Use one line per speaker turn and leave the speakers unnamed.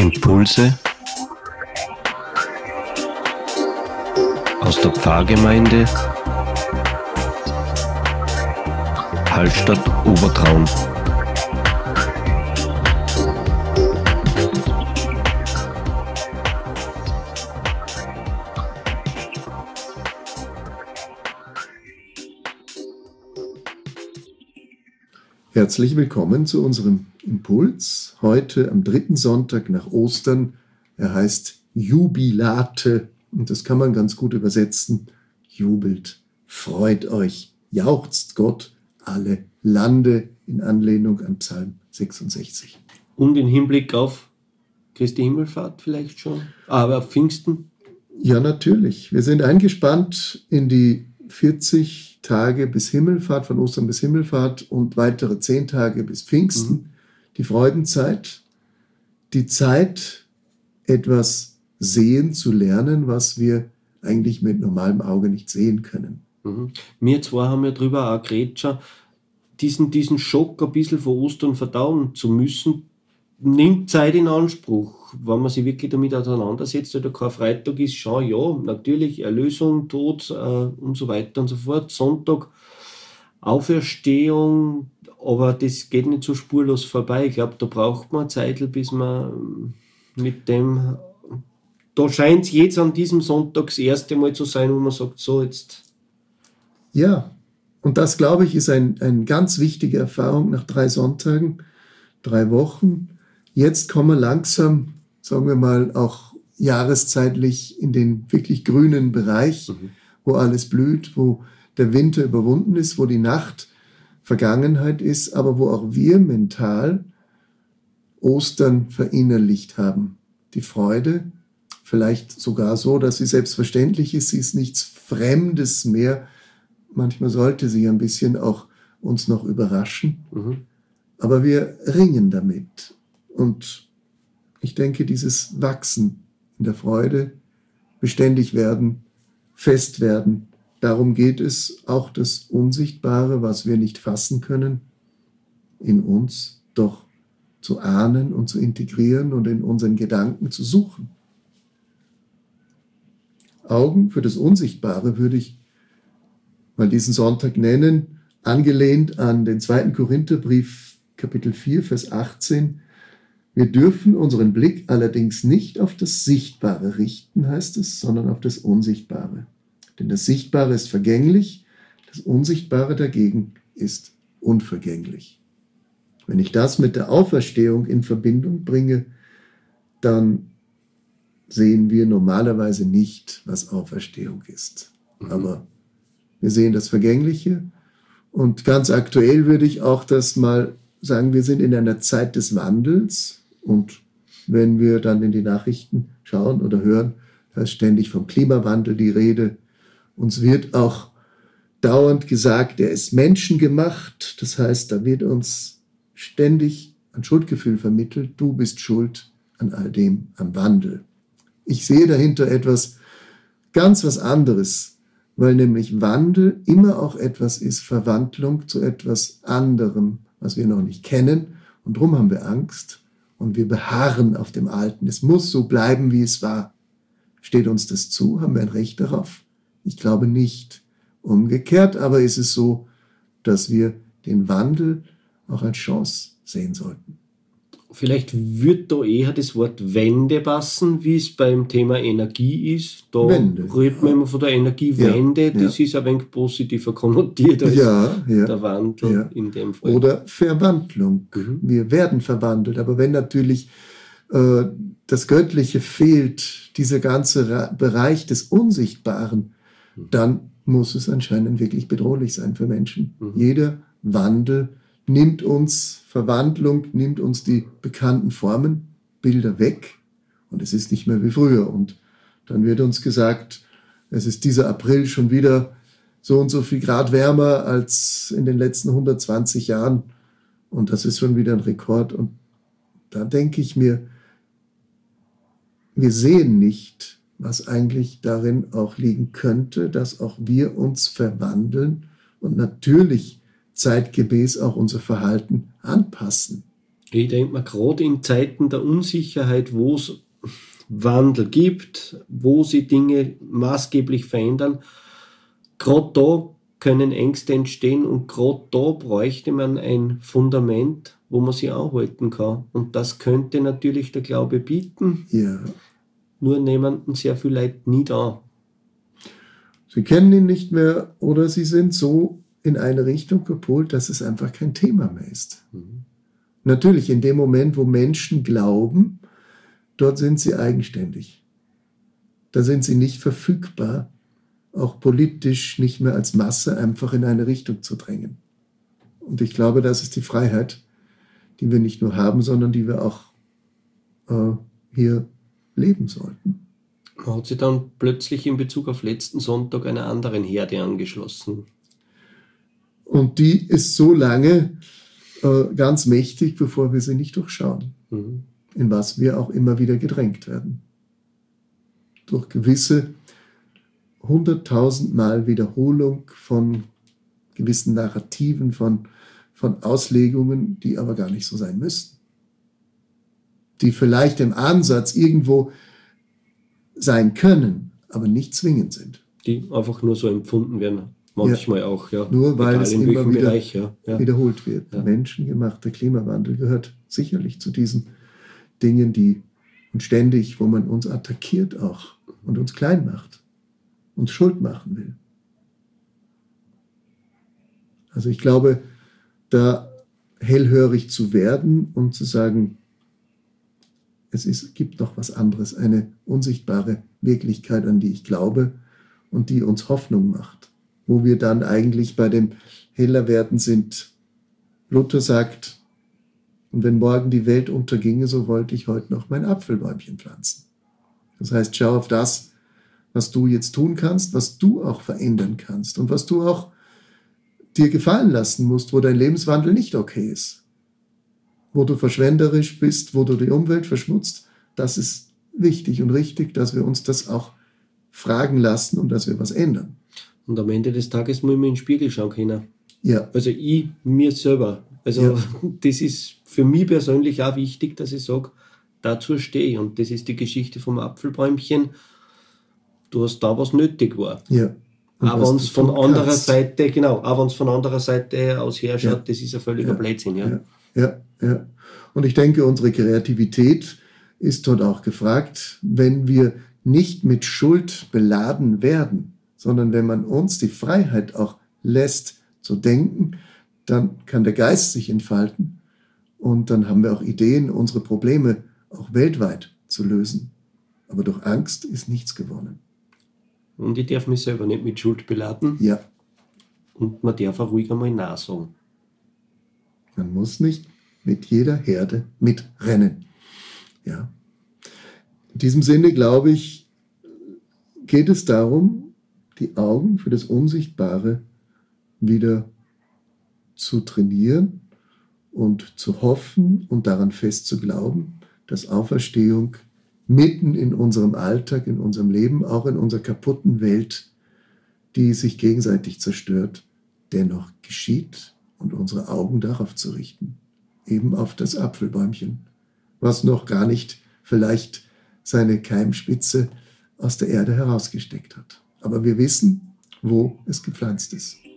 Impulse aus der Pfarrgemeinde Hallstatt-Obertraun.
Herzlich willkommen zu unserem Impuls, heute am 3. Sonntag nach Ostern. Er heißt Jubilate und das kann man ganz gut übersetzen. Jubelt, freut euch, jauchzt Gott, alle Lande, in Anlehnung an Psalm 66.
Und im Hinblick auf Christi Himmelfahrt vielleicht schon, aber auf Pfingsten?
Ja, natürlich. Wir sind eingespannt in die 40 Tage bis Himmelfahrt, von Ostern bis Himmelfahrt und weitere 10 Tage bis Pfingsten. Die Freudenzeit, die Zeit, etwas sehen zu lernen, was wir eigentlich mit normalem Auge nicht sehen können.
Wir zwei haben ja drüber auch geredet schon, diesen Schock ein bisschen von Ostern verdauen zu müssen, nimmt Zeit in Anspruch, wenn man sich wirklich damit auseinandersetzt. Der Karfreitag ist schon, ja, natürlich Erlösung, Tod und so weiter und so fort. Sonntag Auferstehung, aber das geht nicht so spurlos vorbei. Ich glaube, da braucht man Zeit, bis man mit dem... Da scheint es jetzt an diesem Sonntag das erste Mal zu sein, wo man sagt, so jetzt...
Ja, und das, glaube ich, ist eine ganz wichtige Erfahrung nach 3 Sonntagen, 3 Wochen. Jetzt kommen wir langsam, sagen wir mal, auch jahreszeitlich in den wirklich grünen Bereich, wo alles blüht, wo der Winter überwunden ist, wo die Nacht Vergangenheit ist, aber wo auch wir mental Ostern verinnerlicht haben. Die Freude, vielleicht sogar so, dass sie selbstverständlich ist, sie ist nichts Fremdes mehr. Manchmal sollte sie ein bisschen auch uns noch überraschen, aber wir ringen damit. Und ich denke, dieses Wachsen in der Freude, beständig werden, fest werden, darum geht es, auch das Unsichtbare, was wir nicht fassen können, in uns doch zu ahnen und zu integrieren und in unseren Gedanken zu suchen. Augen für das Unsichtbare würde ich mal diesen Sonntag nennen, angelehnt an den 2. Korintherbrief, Kapitel 4, Vers 18. Wir dürfen unseren Blick allerdings nicht auf das Sichtbare richten, heißt es, sondern auf das Unsichtbare. Denn das Sichtbare ist vergänglich, das Unsichtbare dagegen ist unvergänglich. Wenn ich das mit der Auferstehung in Verbindung bringe, dann sehen wir normalerweise nicht, was Auferstehung ist. Aber wir sehen das Vergängliche und ganz aktuell würde ich auch das mal sagen, wir sind in einer Zeit des Wandels und wenn wir dann in die Nachrichten schauen oder hören, da ist ständig vom Klimawandel die Rede. Uns wird auch dauernd gesagt, er ist menschengemacht. Das heißt, da wird uns ständig ein Schuldgefühl vermittelt. Du bist schuld an all dem, am Wandel. Ich sehe dahinter etwas ganz was anderes, weil nämlich Wandel immer auch etwas ist, Verwandlung zu etwas anderem, was wir noch nicht kennen. Und darum haben wir Angst und wir beharren auf dem Alten. Es muss so bleiben, wie es war. Steht uns das zu? Haben wir ein Recht darauf? Ich glaube nicht. Umgekehrt aber ist es so, dass wir den Wandel auch als Chance sehen sollten.
Vielleicht wird da eher das Wort Wende passen, wie es beim Thema Energie ist. Da redet man immer von der Energiewende, das ist ein wenig positiver konnotiert als der Wandel in dem Fall.
Oder Verwandlung. Wir werden verwandelt, aber wenn natürlich das Göttliche fehlt, dieser ganze Bereich des Unsichtbaren, dann muss es anscheinend wirklich bedrohlich sein für Menschen. Jeder Wandel nimmt uns, Verwandlung nimmt uns die bekannten Formen, Bilder weg und es ist nicht mehr wie früher. Und dann wird uns gesagt, es ist dieser April schon wieder so und so viel Grad wärmer als in den letzten 120 Jahren und das ist schon wieder ein Rekord. Und da denke ich mir, wir sehen nicht, was eigentlich darin auch liegen könnte, dass auch wir uns verwandeln und natürlich zeitgemäß auch unser Verhalten anpassen.
Ich denke mal, gerade in Zeiten der Unsicherheit, wo es Wandel gibt, wo sich Dinge maßgeblich verändern, gerade da können Ängste entstehen und gerade da bräuchte man ein Fundament, wo man sich anhalten kann. Und das könnte natürlich der Glaube bieten,
Ja.
nur nehmen sehr viele Leute nie da.
Sie kennen ihn nicht mehr oder sie sind so in eine Richtung gepolt, dass es einfach kein Thema mehr ist. Natürlich, in dem Moment, wo Menschen glauben, dort sind sie eigenständig. Da sind sie nicht verfügbar, auch politisch nicht mehr als Masse einfach in eine Richtung zu drängen. Und ich glaube, das ist die Freiheit, die wir nicht nur haben, sondern die wir auch hier leben sollten.
Man hat sich dann plötzlich in Bezug auf letzten Sonntag einer anderen Herde angeschlossen.
Und die ist so lange ganz mächtig, bevor wir sie nicht durchschauen, in was wir auch immer wieder gedrängt werden. Durch gewisse 100.000 Mal Wiederholung von gewissen Narrativen, von Auslegungen, die aber gar nicht so sein müssen. Die vielleicht im Ansatz irgendwo sein können, aber nicht zwingend sind.
Die einfach nur so empfunden werden. Manchmal auch, ja.
Nur weil
Egal
es
in
immer
welchem
wieder
Bereich, ja.
wiederholt wird.
Ja.
Menschengemachter Klimawandel gehört sicherlich zu diesen Dingen, die und ständig, wo man uns attackiert auch und uns klein macht, uns Schuld machen will. Also ich glaube, da hellhörig zu werden und zu sagen, gibt noch was anderes, eine unsichtbare Wirklichkeit, an die ich glaube und die uns Hoffnung macht. Wo wir dann eigentlich bei dem Hellerwerden sind. Luther sagt, und wenn morgen die Welt unterginge, so wollte ich heute noch mein Apfelbäumchen pflanzen. Das heißt, schau auf das, was du jetzt tun kannst, was du auch verändern kannst und was du auch dir gefallen lassen musst, wo dein Lebenswandel nicht okay ist. Wo du verschwenderisch bist, wo du die Umwelt verschmutzt. Das ist wichtig und richtig, dass wir uns das auch fragen lassen und dass wir was ändern.
Und am Ende des Tages muss ich mir in den Spiegel schauen können.
Ja.
Also ich, mir selber. Also das ist für mich persönlich auch wichtig, dass ich sage, dazu stehe ich. Und das ist die Geschichte vom Apfelbäumchen. Du hast da, was nötig war.
Ja.
Aber wenn es von anderer Seite, auch wenn es von anderer Seite aus her schaut, das ist ein völliger Blödsinn. Ja.
Und ich denke, unsere Kreativität ist dort auch gefragt, wenn wir nicht mit Schuld beladen werden, sondern wenn man uns die Freiheit auch lässt zu denken, dann kann der Geist sich entfalten und dann haben wir auch Ideen, unsere Probleme auch weltweit zu lösen. Aber durch Angst ist nichts gewonnen.
Und ich darf mich selber nicht mit Schuld beladen.
Ja.
Und man darf auch ruhig einmal Nein sagen.
Man muss nicht mit jeder Herde mitrennen. Ja. In diesem Sinne, glaube ich, geht es darum, die Augen für das Unsichtbare wieder zu trainieren und zu hoffen und daran fest zu glauben, dass Auferstehung mitten in unserem Alltag, in unserem Leben, auch in unserer kaputten Welt, die sich gegenseitig zerstört, dennoch geschieht und unsere Augen darauf zu richten, eben auf das Apfelbäumchen, was noch gar nicht vielleicht seine Keimspitze aus der Erde herausgesteckt hat. Aber wir wissen, wo es gepflanzt ist.